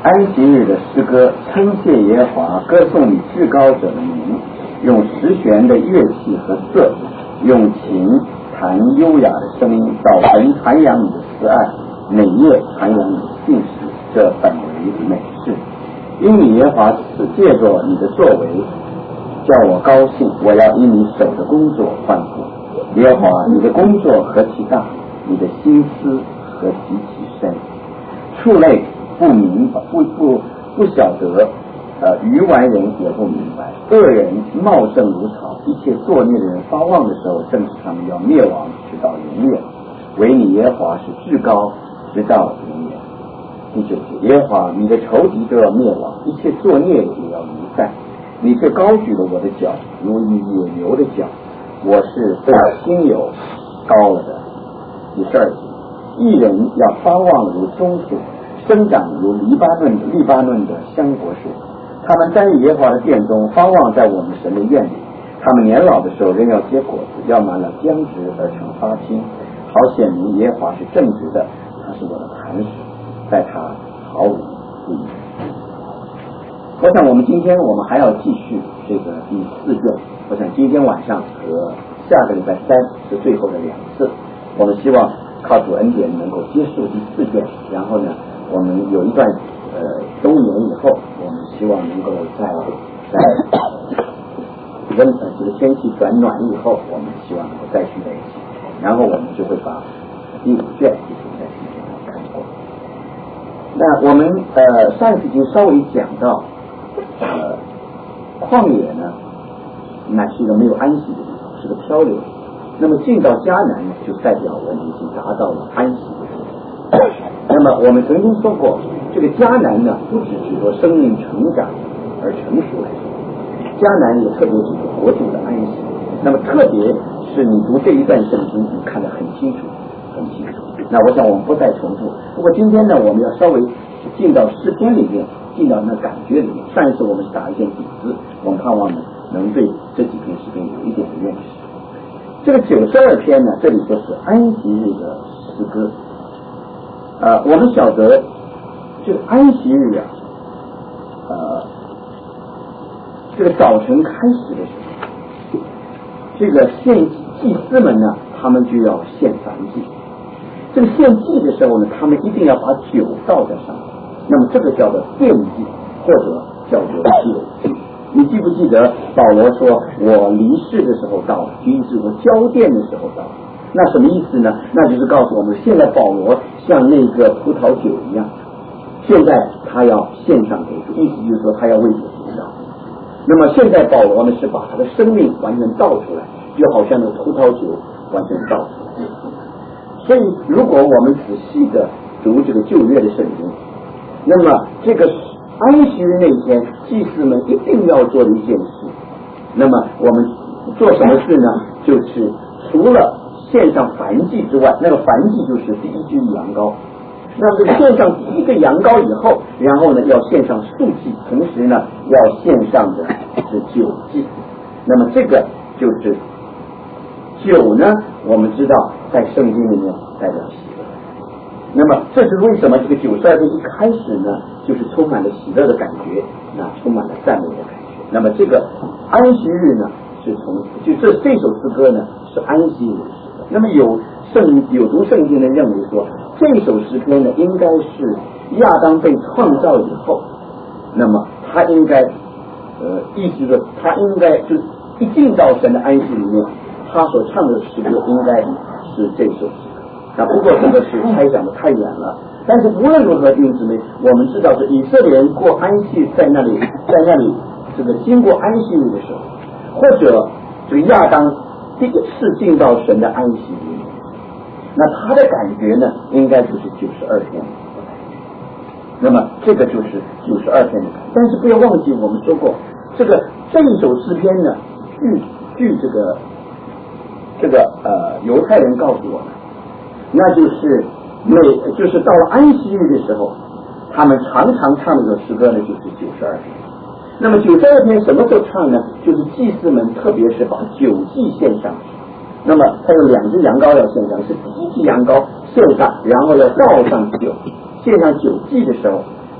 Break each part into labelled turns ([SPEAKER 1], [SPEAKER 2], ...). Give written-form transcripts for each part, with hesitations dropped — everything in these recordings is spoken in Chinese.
[SPEAKER 1] 安息日的诗歌称谢耶和华，歌颂你至高者的名，用十弦的乐器和瑟，用琴弹优雅的声音，早晨传扬你的慈爱，每夜传扬你的信实，这本为美事。因你耶和华是借着你的作为叫我高兴，我要因你手的工作欢呼。耶和华，你的工作何其大，你的心思何其深。畜类不明白，不晓得，愚顽人也不明白。恶人茂盛如草，一切作孽的人发旺的时候，正是他们要灭亡，直到永远。唯你耶和华是至高，直到永远。第九节，耶和华，你的仇敌都要灭亡，一切作孽的也要离散。你却高举了我的脚，如野牛的脚，我是被心有高了的。第12节，义人要发旺如棕树，生长如黎巴嫩的香柏树。他们在耶和华的殿中，发旺在我们神的院里。他们年老的时候仍要结果子，要满了僵直而成发青，好显明耶和华是正直的，他是我的磐石，在他毫无不义。我想我们今天还要继续这个第4卷，我想今天晚上和下个礼拜3是最后的2次。我们希望靠主恩典能够结束第4卷，然后呢我们有一段冬眠以后，我们希望能够在这个天气转暖以后，我们希望能够再聚在一起，然后我们就会把第5卷一起在今天看过。那我们上一次已经稍微讲到旷野呢乃是一个没有安息的地方，是个漂流。那么进到迦南呢，就代表我们已经达到了安息的地方。那么我们曾经说过，这个迦南呢不只是说生命成长而成熟来说，迦南也特别是国度的安息。那么特别是你读这一段圣经，你看得很清楚很清楚。那我想我们不再重复，不过今天呢我们要稍微进到诗篇里面，进到那感觉里面。上一次我们是打一件底子，我们盼望呢能对这几篇诗篇有一点的认识。这个92篇呢，这里说是安息日的诗歌。我们晓得这个安息日啊，这个早晨开始的时候，这个祭司们呢，他们就要献燔祭。这个献祭的时候呢，他们一定要把酒倒在上面，那么这个叫做奠祭，或者叫做酒祭。你记不记得保罗说我离世的时候到了，其实是我交奠的时候到了。那什么意思呢？那就是告诉我们，现在保罗像那个葡萄酒一样，现在他要献上给主，意思就是说他要为主祈祷。那么现在保罗呢是把他的生命完全倒出来，就好像那个葡萄酒完全倒出来。所以如果我们仔细的读这个旧约的圣经，那么这个安息日那天，祭司们一定要做的一件事，那么我们做什么事呢？就是除了献上燔祭之外，那个燔祭就是第一只羊羔。那么献上第一个羊羔以后，然后呢要献上素祭，同时呢要献上的是酒祭。那么这个就是酒呢，我们知道在圣经里面代表喜乐。那么这是为什么这个92篇一开始呢，就是充满了喜乐的感觉，那充满了赞美的感觉。那么这个安息日呢，是从就这首诗歌呢是安息日的诗歌。那么有读圣经的认为说，这首诗篇呢应该是亚当被创造以后，那么他应该意思说他应该就一进到神的安息里面，他所唱的诗歌应该是这首诗歌。那不过这个是猜想的太远了。但是无论如何，弟兄姊妹，我们知道是以色列人过安息在那里这个经过安息日的时候，或者这个亚当第一次进到神的安息里面，那他的感觉呢应该就是92天。那么这个就是92天的感觉。但是不要忘记我们说过，这一首诗篇呢，据这个犹太人告诉我们，那就是到了安息日的时候，他们常常唱的这首诗歌呢就是92篇。那么92篇什么时候唱呢？就是祭司们特别是把酒祭献上去，那么他有2只羊羔要献上，是第一只羊羔献上，然后要倒上酒，献上酒祭的时候，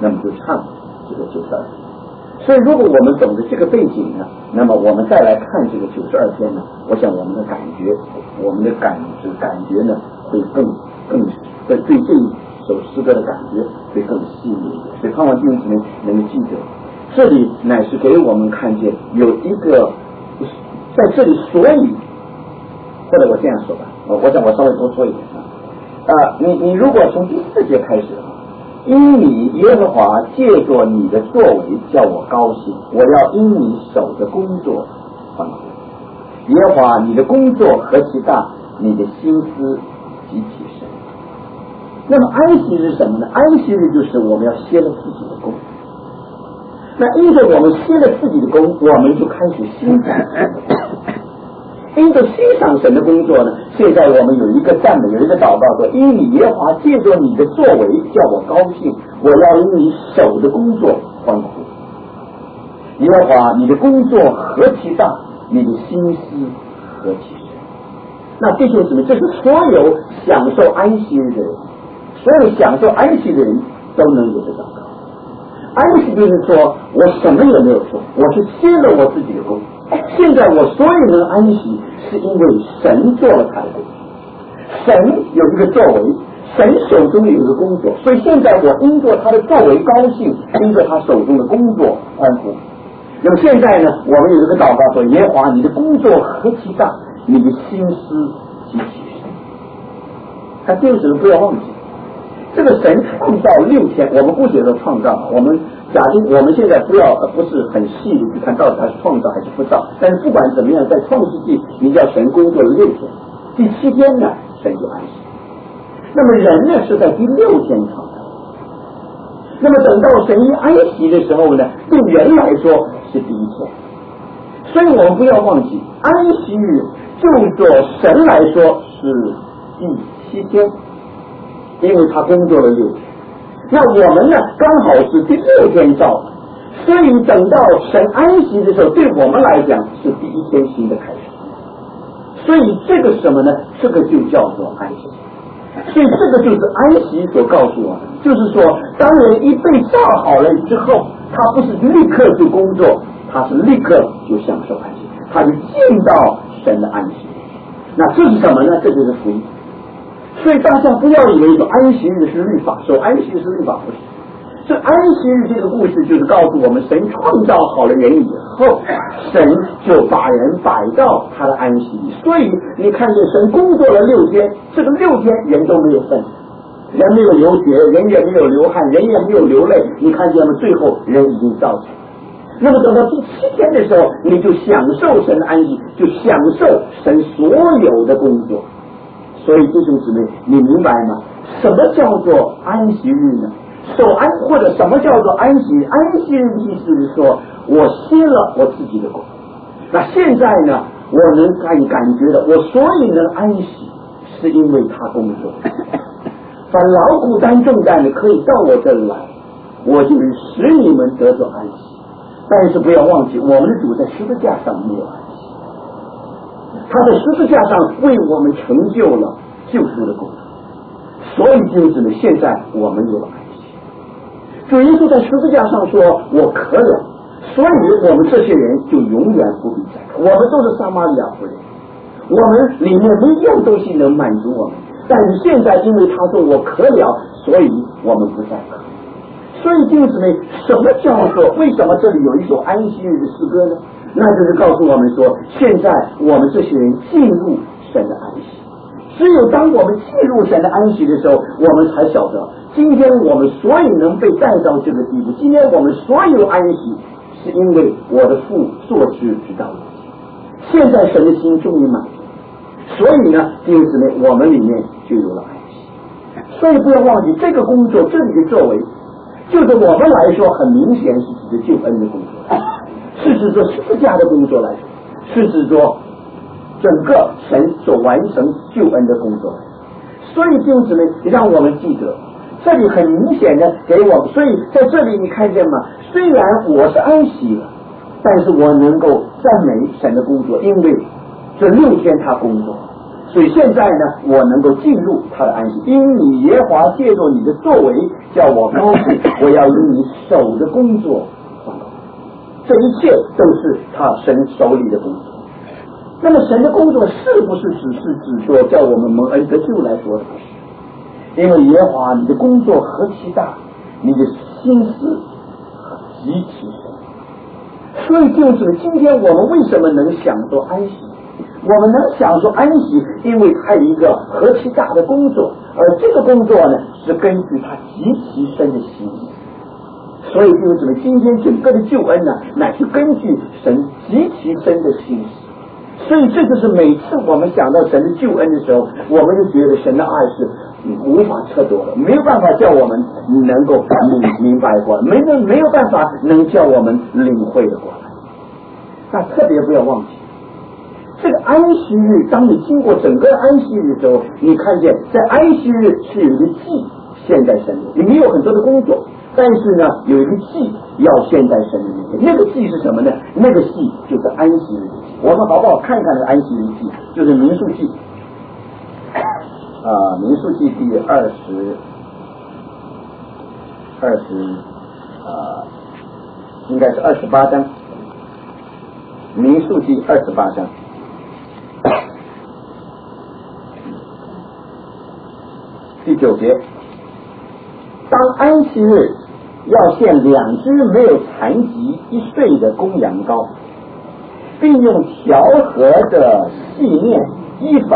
[SPEAKER 1] 那么就唱这个92篇。所以如果我们懂得这个背景呢，那么我们再来看这个92篇呢，我想我们的感觉呢会更对这一首诗歌的感觉会更细腻一点。所以盼望弟兄姊妹能够记得，这里乃是给我们看见有一个在这里，所以或者我这样说吧，我想我稍微多说一点你如果从第4节开始，因你耶和华借着你的作为叫我高兴，我要因你手的工作欢呼。耶和华你的工作何其大，你的心思极其深。那么安息日是什么呢？安息日就是我们要歇了自己的工。那因着我们歇了自己的工，我们就开始欣赏神的工作。因着欣赏神的工作呢，现在我们有一个赞美，有一个祷告说：因你耶和华借着你的作为叫我高兴，我要因你手的工作欢呼。耶和华你的工作何其大，你的心思何其深。那弟兄姊妹，这是所有享受安息日的人，所有享受安息的人都能有这祷告。安息就是说我什么也没有做，我是歇了我自己的工。现在我所以能安息，是因为神做了他的工作，神有一个作为，神手中有一个工作，所以现在我因着他的作为高兴，因着他手中的工作欢呼。那么现在呢，我们有一个祷告说：耶和华你的工作何其大，你的心思极其深。他弟兄姊妹不要忘记，这个神创造6天，我们不觉得创造，我们假定我们现在不是很细的去看到底他是创造还是不造，但是不管怎么样，在创世纪你叫神工作了6天，第7天呢神就安息。那么人呢是在第6天创造，那么等到神一安息的时候呢，对人来说是第1天。所以我们不要忘记，安息日就做神来说是第7天，因为他工作了6天。那我们呢刚好是第6天造的，所以等到神安息的时候，对我们来讲是第1天新的开始。所以这个什么呢？这个就叫做安息。所以这个就是安息所告诉我们，就是说当人一被造好了之后，他不是立刻就工作，他是立刻就享受安息，他就进到神的安息。那这是什么呢？这就是福音。所以大家不要以为说安息日是律法，说安息日是律法，不是。这安息日这个故事就是告诉我们，神创造好了人以后，神就把人摆到他的安息里。所以你看见神工作了6天，这个6天人都没有份，人没有流血，人也没有流汗，人也没有流泪，你看见吗？最后人已经造成。那么等到第7天的时候，你就享受神的安息，就享受神所有的工作。所以弟兄姊妹，你明白吗？什么叫做安息日呢？守安，或者什么叫做安息日？安息日的意思是说，我歇了我自己的工。那现在呢，我能感觉到，我所以能安息，是因为他工作。把劳苦担重担的可以到我这里来，我就使你们得着安息。但是不要忘记，我们的主在十字架上没有安息，他在十字架上为我们成就了救赎的工作。所以弟兄姊妹，现在我们有了安息。主耶稣在十字架上说：“我渴了。”所以我们这些人就永远不必再渴。我们都是撒玛利亚妇人，我们里面没一样东西能满足我们。但是现在，因为他说我渴了，所以我们不再渴。所以弟兄姊妹，什么叫做为什么这里有一首安息日的诗歌呢？那就是告诉我们说，现在我们这些人进入神的安息。只有当我们进入神的安息的时候，我们才晓得，今天我们所以能被带到这个地步，今天我们所有安息，是因为我的父做事直到如今。现在神的心终于满足，所以呢，弟兄姊妹，我们里面就有了安息。所以不要忘记，这个工作，这里的作为，就是我们来说，很明显是指着救恩的工作，是指着十字架的工作来说，是指着整个神所完成救恩的工作。所以弟兄姊妹，让我们记得，这里很明显的给我们，所以在这里你看见吗？虽然我是安息了，但是我能够赞美神的工作，因为这6天他工作， 所以现在呢，我能够进入他的安息，因你耶和华借着你的作为叫我高兴，我要以你手的工作欢高。这一切都是他神手里的工作。那么神的工作是不是只说叫我们蒙恩得救来说的？不是，因为耶和华你的工作何其大，你的心思极其深。所以就是今天我们为什么能享受安息？我们能享受安息，因为他有一个何其大的工作，而这个工作呢，是根据他极其深的心意。所以就是今天整个的救恩呢，乃是根据神极其深的心意。所以这就是每次我们想到神的救恩的时候，我们就觉得神的爱是无法测度的，没有办法叫我们能够明白过来，没有办法能叫我们领会的过来。那特别不要忘记，这个安息日，当你经过整个安息日的时候，你看见在安息日是有一个祭献在神里，你没有很多的工作，但是呢，有一个祭要献在神里面。那个祭是什么呢？那个祭就是安息日的祭。我们好不好看看那个安息日祭？就是民数记民数记第应该是28章，民数记28章。第9节，当安息日要献2只没有残疾1岁的公羊羔，并用调和的细面依法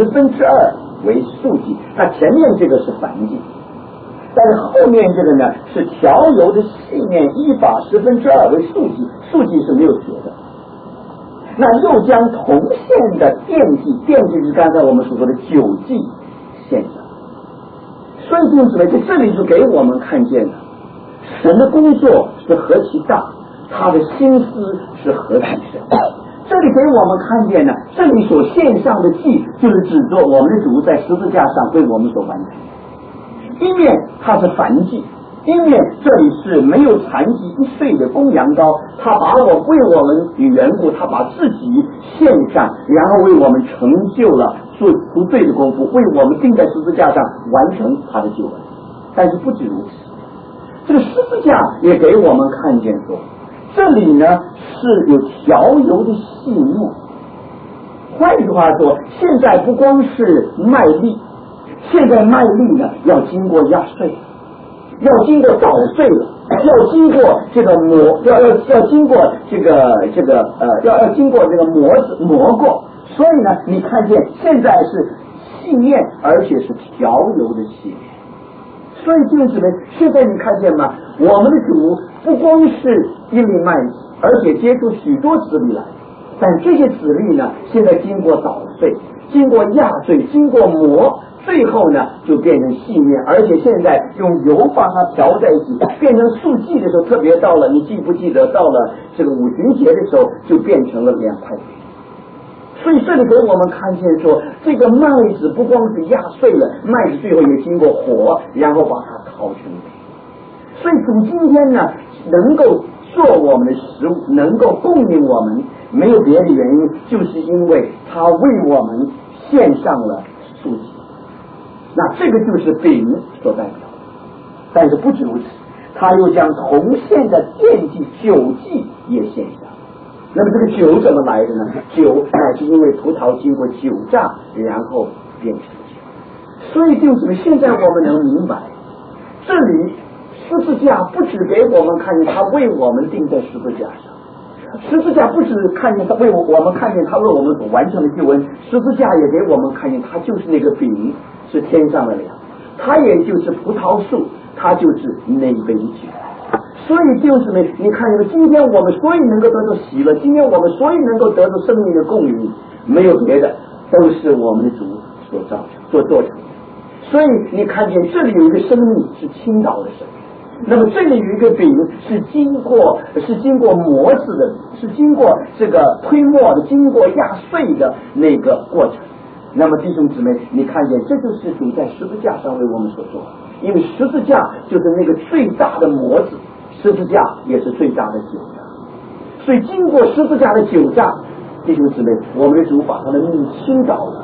[SPEAKER 1] 2/10为素祭。那前面这个是燔祭，但是后面这个呢是调油的细面依法2/10为素祭，素祭是没有血的。那又将同献的奠祭是刚才我们所说的酒祭献上。所以弟兄姊妹，在这里就给我们看见了神的工作是何其大，他的心思是何其深。这里给我们看见呢，这里所献上的祭就是指着我们的主在十字架上为我们所完成。一面它是燔祭，一面这里是没有残疾1岁的公羊羔，他把为我们的缘故，他把自己献上，然后为我们成就了做赎罪的功夫，为我们钉在十字架上完成他的救恩。但是不止如此，这个十字架也给我们看见说，这里呢是有调油的细面。换句话说，现在不光是麦粒，现在麦粒呢要经过压碎，要经过捣碎了，要经过这个要经过要经过这个磨过。所以呢，你看见现在是细面，而且是调油的细面。所以弟兄姊妹，现在你看见吗？我们的主不光是一粒麦子，而且结出许多籽粒来，但这些籽粒呢，现在经过捣碎，经过压碎，经过磨，最后呢就变成细面，而且现在用油把它调在一起，变成素祭的时候，特别到了你记不记得，到了这个五旬节的时候，就变成了2块饼。所以这里给我们看见说，这个麦子不光是压碎了，麦子最后也经过火，然后把它烤成饼。所以主今天呢，能够做我们的食物，能够供应我们，没有别的原因，就是因为他为我们献上了素祭。那这个就是饼所代表的。但是不止如此，他又将同献的奠祭酒祭也献上。那么这个酒怎么来的呢？酒乃是因为葡萄经过酒榨，然后变成酒。所以弟兄姊妹，现在我们能明白，这里十字架不只给我们看见他为我们钉在十字架上，十字架不只看见他为我们看见他为我们所完成的救恩，十字架也给我们看见他就是那个饼，是天上的粮，他也就是葡萄树，他就是那杯酒。所以弟兄姊妹，你看见今天我们所以能够得到喜乐，今天我们所以能够得到生命的供应，没有别的，都是我们的主所造成所做成的。所以你看见这里有一个生命是倾倒的生命，那么这里有一个饼是经过磨制的，是经过这个推磨的，经过压碎的那个过程。那么弟兄姊妹，你看见这就是主在十字架上为我们所做的，因为十字架就是那个最大的磨子，十字架也是最大的酒榨。所以经过十字架的酒榨，弟兄姊妹，我们的主把他的命倾倒了，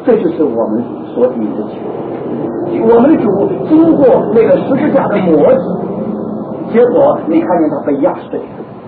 [SPEAKER 1] 这就是我们所饮的酒。我们的主经过那个十字架的磨制，结果你看见他被压碎，